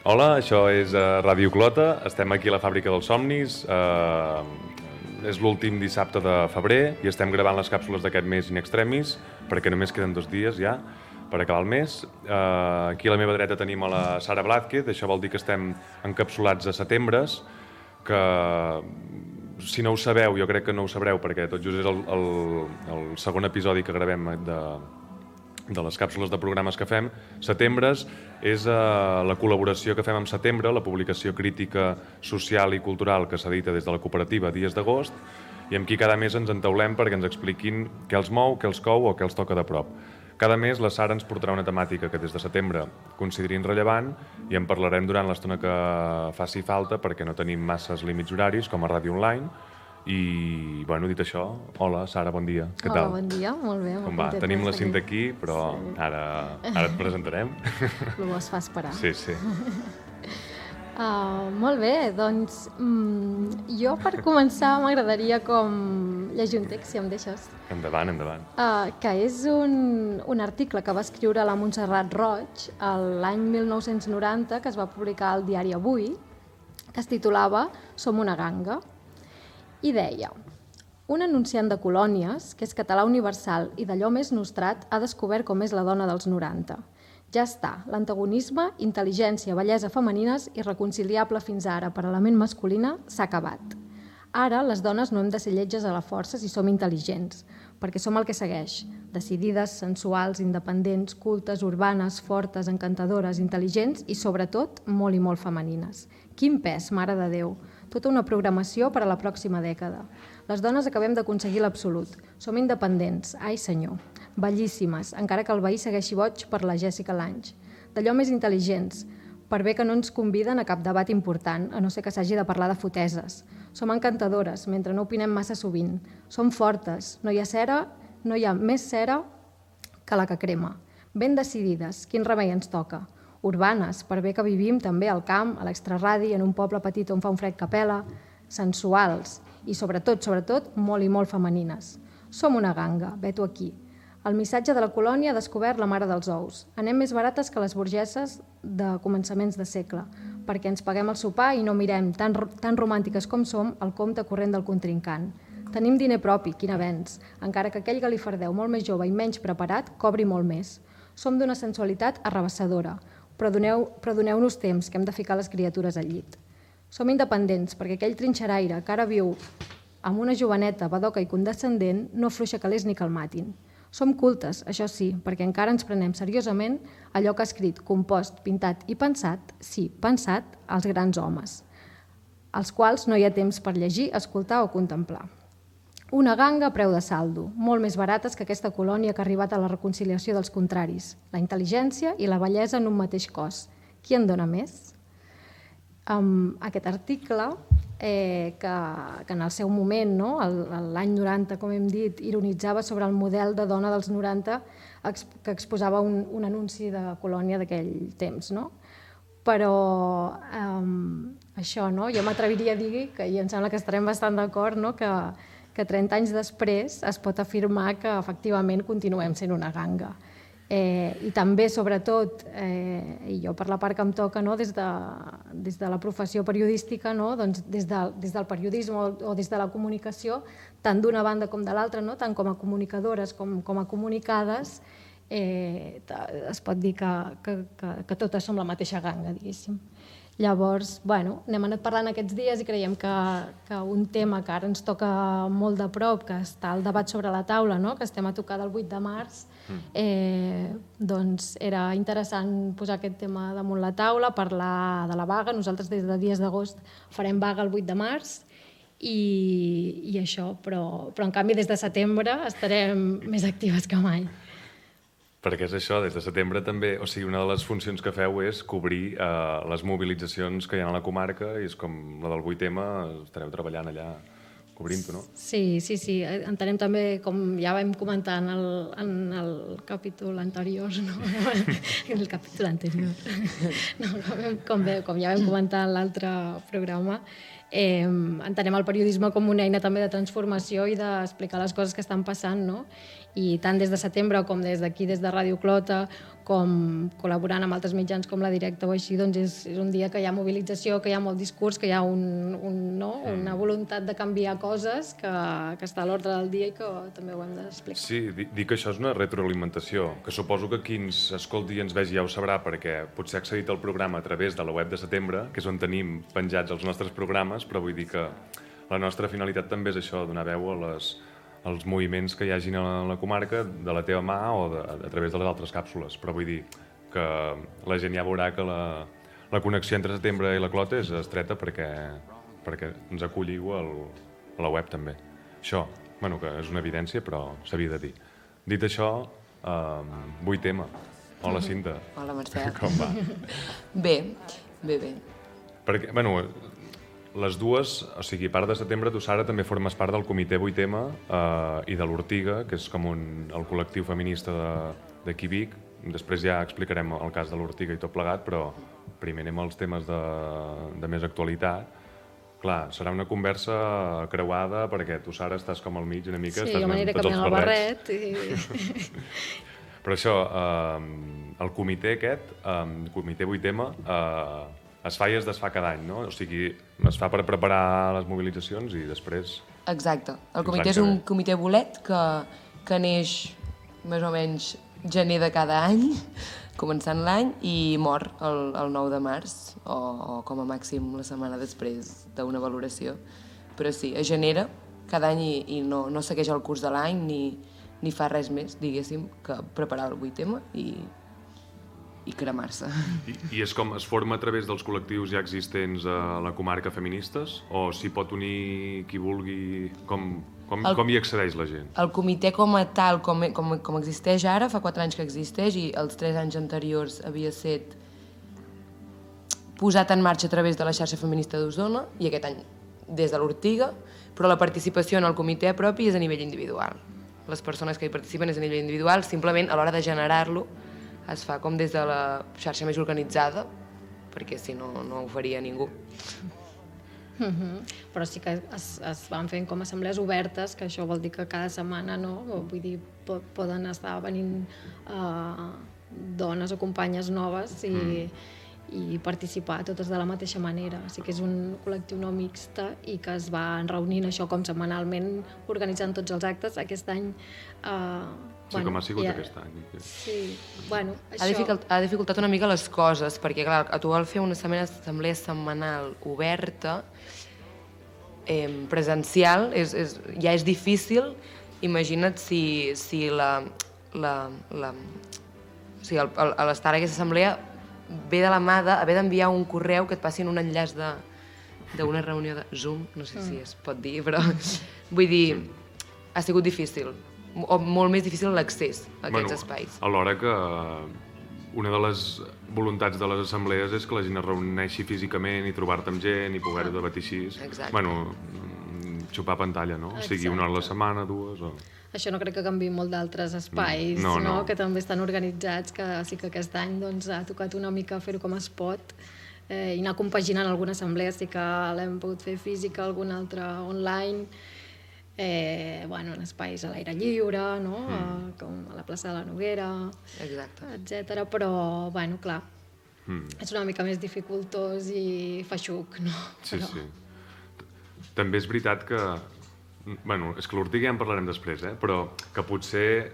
Hola, això és Ràdio Clota, estem aquí a la Fàbrica dels Somnis, és l'últim dissabte de febrer i estem gravant les càpsules d'aquest mes in extremis, perquè només queden 2 dies ja per acabar el mes. Aquí a la meva dreta tenim a la Sara Blázquez, això vol dir que estem encapsulats a setembres, que si no ho sabeu, jo crec que no ho sabreu, perquè tot just és el segon episodi que gravem de les càpsules de programes que fem. Setembres és la col·laboració que fem amb Setembre, la publicació crítica, social i cultural que s'edita des de la cooperativa Dies d'Agost, i amb qui cada mes ens entaulem perquè ens expliquin què els mou, què els cou o què els toca de prop. Cada mes la Sara ens portarà una temàtica que des de setembre considerin rellevant i en parlarem durant l'estona que faci falta perquè no tenim masses límits horaris com a ràdio online. I, bueno, dit això, hola, Sara, bon dia. Què tal? Hola, bon dia, molt bé. Com va? Tenim la Cinta aquí, però sí. Ara et presentarem. El es fa esperar. Sí, sí. Molt bé, doncs jo per començar m'agradaria com llegir un text, si em deixes. Endavant, endavant. Que és un article que va escriure la Montserrat Roig l'any 1990, que es va publicar al diari Avui, que es titulava Som una ganga. I deia: un anunciant de colònies, que és català universal i d'allò més nostrat, ha descobert com és la dona dels 90. Ja està, l'antagonisme, intel·ligència, bellesa femenines i reconciliable fins ara per a la ment masculina s'ha acabat. Ara les dones no hem de ser lletges a la força si som intel·ligents, perquè som el que segueix, decidides, sensuals, independents, cultes, urbanes, fortes, encantadores, intel·ligents i sobretot molt i molt femenines. Quin pes, mare de Déu! Tota una programació per a la pròxima dècada. Les dones acabem d'aconseguir l'absolut. Som independents, ai senyor. Bellíssimes, encara que el veí segueixi boig per la Jessica Lange. D'allò més intel·ligents, per bé que no ens conviden a cap debat important, a no ser que s'hagi de parlar de foteses. Som encantadores, mentre no opinem massa sovint. Som fortes, no hi ha més cera que la que crema. Ben decidides, quin remei ens toca. Urbanes, per bé que vivim també al camp, a l'extraradi, en un poble petit on fa un fred que pela, sensuals i sobretot, molt i molt femenines. Som una ganga, vet-ho aquí. El missatge de la colònia ha descobert la mare dels ous. Anem més barates que les burgeses de començaments de segle, perquè ens paguem el sopar i no mirem, tan romàntiques com som, el compte corrent del contrincant. Tenim diner propi, quin avenç, encara que aquell galifardeu molt més jove i menys preparat cobri molt més. Som d'una sensualitat arrabassadora, però doneu-nos temps, que hem de ficar les criatures al llit. Som independents, perquè aquell trinxeraire que ara viu amb una joveneta badoca i condescendent no afluixa calés ni que el matin. Som cultes, això sí, perquè encara ens prenem seriosament allò que ha escrit, compost, pintat i pensat, sí, pensat, als grans homes, als quals no hi ha temps per llegir, escoltar o contemplar. Una ganga a preu de saldo, molt més barates que aquesta colònia que ha arribat a la reconciliació dels contraris, la intel·ligència i la bellesa en un mateix cos. Qui en dona més? Aquest article, que en el seu moment, l'any 90, com hem dit, ironitzava sobre el model de dona dels 90 que exposava un anunci de colònia d'aquell temps. Però això, jo m'atreviria a dir, i em sembla que estarem bastant d'acord, que 30 anys després es pot afirmar que efectivament continuem sent una ganga. I també, sobretot, i jo per la part que em toca, des de la professió periodística, des del periodisme o des de la comunicació, tant d'una banda com de l'altra, tant com a comunicadores com a comunicades, es pot dir que totes som la mateixa ganga, diguéssim. Llavors, n'hem anat parlant aquests dies i creiem que un tema que ara ens toca molt de prop, que està el debat sobre la taula, que estem a tocar del 8 de març, doncs era interessant posar aquest tema damunt la taula, parlar de la vaga. Nosaltres des de Dies d'Agost farem vaga el 8 de març i això, però en canvi des de setembre estarem més actives que mai. Perquè és això, des de setembre també, o sigui, una de les funcions que feu és cobrir les mobilitzacions que hi ha a la comarca i és com la del 8M, estareu treballant allà cobrint-ho, no? Sí. Entenem també, com ja vam comentar en el capítol anterior, en el capítol anterior, com ja vam comentar en l'altre programa, entenem el periodisme com una eina també de transformació i d'explicar les coses que estan passant, no? I tant des de setembre com des d'aquí, des de Ràdio Clota, com col·laborant amb altres mitjans com la Directa o així, doncs és un dia que hi ha mobilització, que hi ha molt discurs, que hi ha una voluntat de canviar coses que està a l'ordre del dia i que també ho hem d'explicar. Sí, dir que això és una retroalimentació, que suposo que qui ens escolti i ens vegi ja ho sabrà, perquè potser ha accedit al programa a través de la web de Setembre, que és on tenim penjats els nostres programes, però vull dir que la nostra finalitat també és això, donar veu als moviments que hi hagin a la comarca de la teva mà o a través de les altres càpsules. Però vull dir que la gent ja veurà que la connexió entre Setembre i la Clota és estreta perquè ens acolliu a la web també. Això, bueno, que és una evidència, però s'havia de dir. Dit això, 8M. Hola, Cinta. Hola, Marcel. Com va? Bé. Perquè, bueno, les dues, o sigui, a part de Setembre, tu, Sara, també formes part del comitè 8M i de l'Ortiga, que és com el col·lectiu feminista d'aquí Vic. Després ja explicarem el cas de l'Ortiga i tot plegat, però primer anem als temes de més actualitat. Clar, serà una conversa creuada perquè tu, Sara, estàs com al mig una mica, sí, estàs amb tots els barrets. Però això, el comitè aquest, comitè 8M, es fa i es desfà cada any, no? O sigui, es fa per preparar les mobilitzacions i després... Exacte. El comitè és un comitè bolet que neix més o menys gener de cada any, començant l'any, i mor el 9 de març, o com a màxim la setmana després d'una valoració. Però sí, es genera cada any i no segueix el curs de l'any ni fa res més, diguéssim, que preparar el 8M i cremar-se. I és com es forma a través dels col·lectius ja existents a la comarca feministes? O s'hi pot unir qui vulgui? Com hi accedeix la gent? El comitè com a tal, com existeix ara, fa 4 anys que existeix i els 3 anys anteriors havia estat posat en marxa a través de la xarxa feminista d'Osona i aquest any des de l'Ortiga, però la participació en el comitè propi és a nivell individual. Les persones que hi participen és a nivell individual, simplement a l'hora de generar-lo es fa com des de la xarxa més organitzada, perquè si no, no ho faria ningú. Però sí que es van fent com assemblees obertes, que això vol dir que cada setmana, no? Vull dir, poden estar venint dones o companyes noves i participar totes de la mateixa manera. O sigui que és un col·lectiu no mixte i que es van reunint això com setmanalment, organitzant tots els actes. Aquest any... Sí, com ha sigut aquest any. Sí, bueno, això... Ha dificultat una mica les coses, perquè clar, a tu al fer una assemblea setmanal oberta, presencial, ja és difícil. Imagina't si a l'estar a aquesta assemblea ve de la mà d'haver d'enviar un correu que et passin un enllaç d'una reunió de Zoom, no sé si es pot dir, però vull dir, ha sigut difícil, o molt més difícil l'accés a aquests espais. Alhora que una de les voluntats de les assemblees és que la gent es reuneixi físicament i trobar-te amb gent i poder-ho debatir així. Exacte. Bueno, xupar pantalla, no? O sigui, una hora a la setmana, 2 o... Això no crec que canviï molt d'altres espais, no? Que també estan organitzats, que sí que aquest any doncs, ha tocat una mica fer-ho com es pot i anar compaginant alguna assemblea, sí que l'hem pogut fer física, alguna altra online, en espais a l'aire lliure, no? Com a la plaça de la Noguera, etc. Però, clar, és una mica més dificultós i feixuc, no? Sí, sí. També és veritat que... és que l'Ortiga ja en parlarem després, però que potser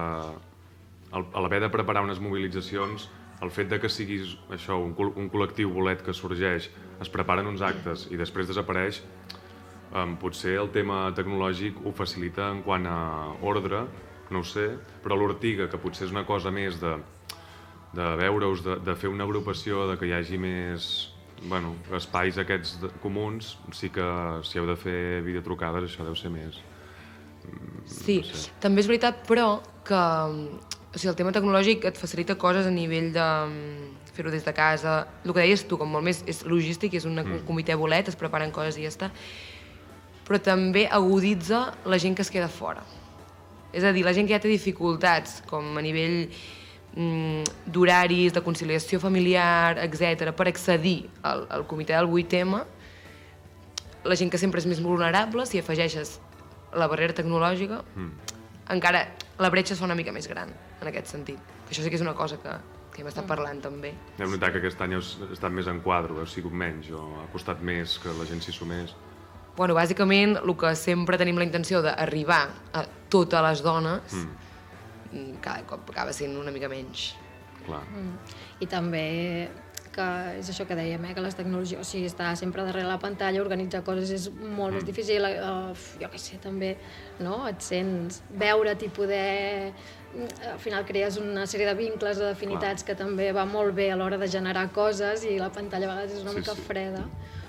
a l'haver de preparar unes mobilitzacions, el fet de que siguis això, un col·lectiu bolet que sorgeix, es preparen uns actes i després desapareix, potser el tema tecnològic ho facilita en quant a ordre, no ho sé, però l'Ortiga, que potser és una cosa més de veure-us, de fer una agrupació, de que hi hagi més... espais aquests comuns, sí que si heu de fer videotrucades això deu ser més... Sí, també és veritat, però que el tema tecnològic et facilita coses a nivell de fer-ho des de casa. El que deies tu, com molt més és logístic, és un comitè bolet, es preparen coses i ja està, però també aguditza la gent que es queda fora. És a dir, la gent que ja té dificultats, com a nivell d'horaris, de conciliació familiar, etc., per accedir al comitè del 8M, la gent que sempre és més vulnerable, si afegeixes la barrera tecnològica, encara la bretxa es fa una mica més gran, en aquest sentit. Que això sí que és una cosa que hem estat parlant també. Heu notat que aquest any heu estat més en quadre, heu sigut menys, o ha costat més que la gent s'hi sumés? Bueno, bàsicament, el que sempre tenim la intenció d'arribar a totes les dones, cada cop acaba sent una mica menys. Clar. I també que és això que dèiem, que les tecnologies, o sigui, estar sempre darrere la pantalla, organitzar coses és molt més difícil, jo què sé, també, no? Et sents veure't i poder... Al final crees una sèrie de vincles, de afinitats que també va molt bé a l'hora de generar coses i la pantalla a vegades és una mica freda.